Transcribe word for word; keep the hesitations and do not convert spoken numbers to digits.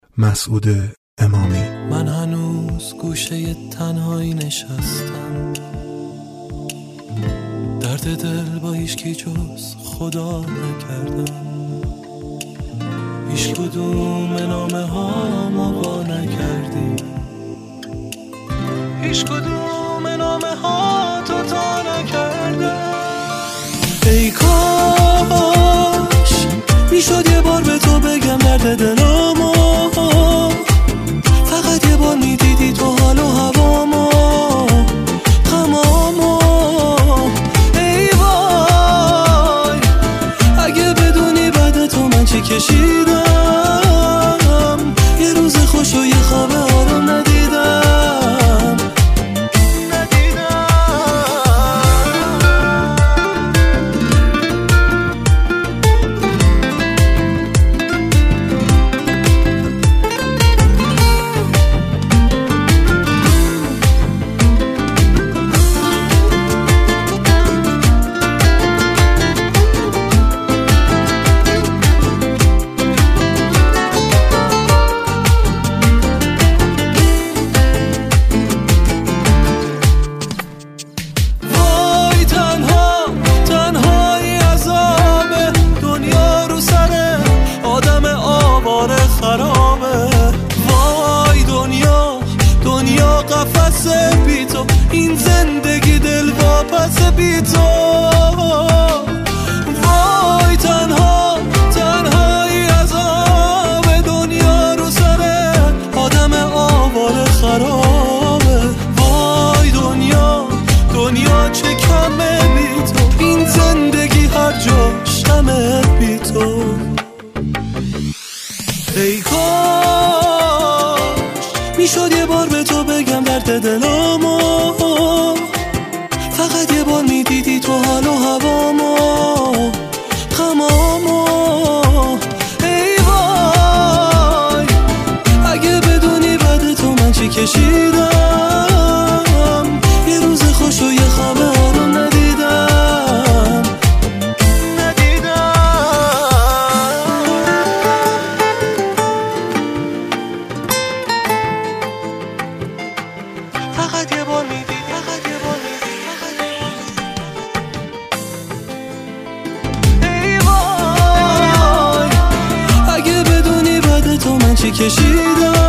مسعود امامی. من هنوز گوشه تنهایی نشستم، درد دل با هیچکی جز خدا نکردم، هیچ کدوم نامه ها ما با نکردی، هیچ کدوم نامه ها تو تا نکردم. ای کاش میشد یه بار به تو بگم درد دلامو، فقط یه بار میدیدی تو حال و هوامو غمامو. ای وای اگه بدونی بعد تو من چی کشیدم، یه روز خوش و یه خواب آروم ندیدم ندیدم. این زندگی دل واپس بی تو، وای تنها تنهایی عذاب دنیا رو سر آدم آواره خرابه. وای دنیا دنیا چه کمه بی تو، این زندگی هر جا شمه بی تو. ای کاش میشد یه بار به تو بگم درد دلامو، فقط یه بار میدیدی تو حال و هوامو غمامو. ای وای اگه بدونی بعد تو من چی کشیدم، یه روز خوش و یه خواب آروم ندیدم ندیدم. فقط یه بار میدیدی، فقط یه بار میدیدی. ای وای اگه بدونی بعد تو من چی کشیدم،